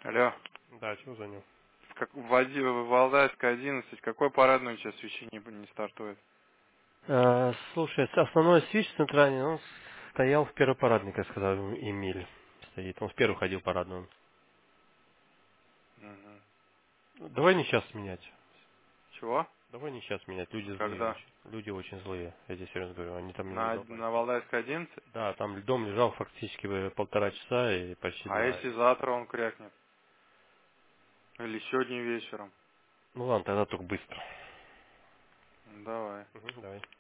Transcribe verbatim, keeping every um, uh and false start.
Алло. Да, чего звоню? Как в Вади- в Валдайской одиннадцать, какой парадный сейчас освещение не стартует? Э, слушай, с- основной свич центральный, он стоял в первой парадной, как сказал Эмиль. Стоит. Он в первую ходил парадную. Мгм. Давай не сейчас менять. Чего? Давай не сейчас менять. Люди злые Когда? очень. Люди очень злые. Я тебе серьезно говорю. Они там меня На, задолбали. на Валдайской одиннадцать? Да, там дом лежал фактически э, полтора часа и почти А два. если завтра он крякнет? Или сегодня вечером? Ну ладно, тогда только быстро. Ну, давай. Мгм, давай.